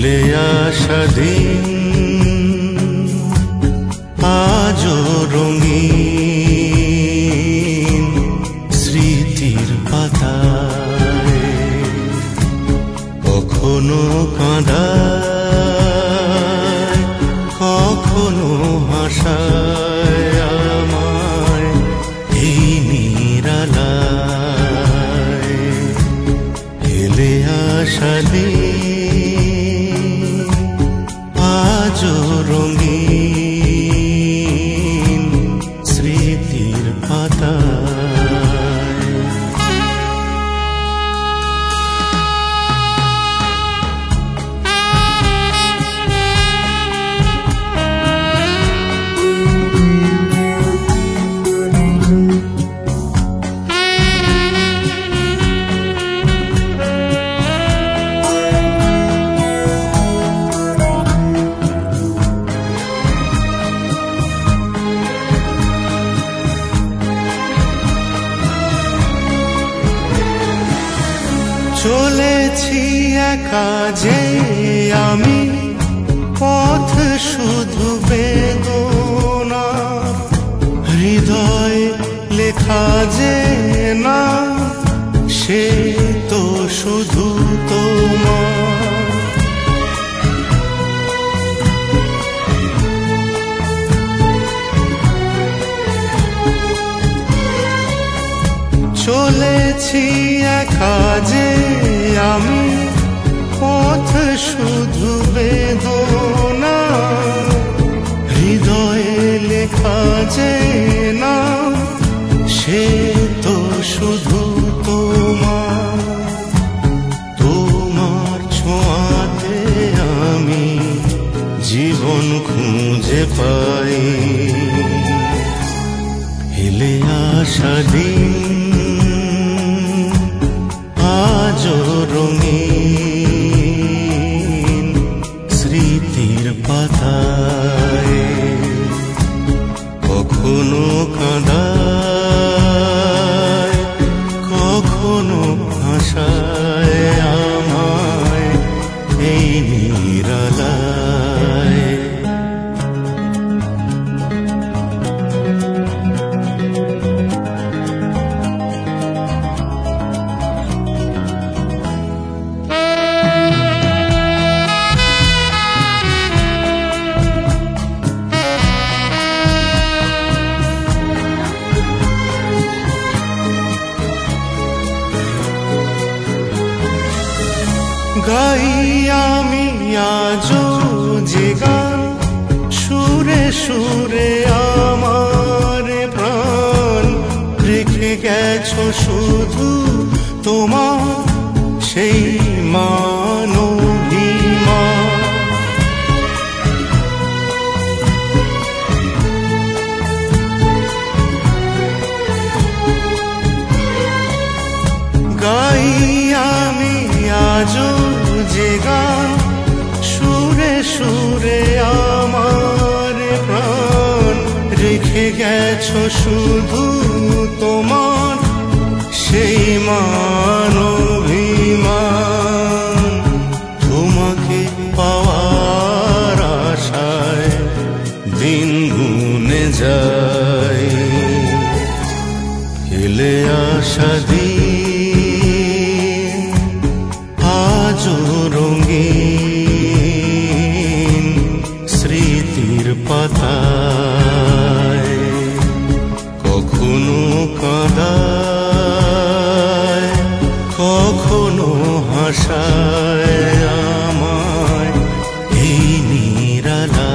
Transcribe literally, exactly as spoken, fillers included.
হেলে আসা দিন আজও রঙিন স্মৃতির পাতায়, কখনো কাঁদায় কখনো হাসায় আমায় এই নিরালায়। হেলে আসা দিন আজও রঙিন স্মৃতির পাতায়। চলেছি একা যে আমি, পথ শুধু বেদনা, হৃদয় লেখা যে না সে তো শুধু তোমার। চলেছি একা যে আমি, পথ শুধু বেদনা, হৃদয়ে লেখা যে না সে তো শুধু তোমার। তোমার ছোঁয়াতে আমি জীবন খুঁজে পাই। হেলে আসা দিন আজও রঙিন স্মৃতির পাতায়, কখনো কাঁদায় কখনো হাসায় আমায় এই নিরালায়। গাই আমি আজও যে গান, সুরে সুরে আমার প্রাণ, রেখে গেছো শুধু তোমার সেই মান অভিমান। গাই আমি আজও যে গান, সুরে সুরে আমার প্রাণ, রেখে গেছো শুধু তোমার সেই মান অভিমান। তোমাকে পাওয়ার আশায় দিন গুনে যায়। হেলে আসা দিন আজও রঙিন স্মৃতির পাতায়, কখনো কাঁদায় কখনো হাসায় আমায় এই নিরালায়।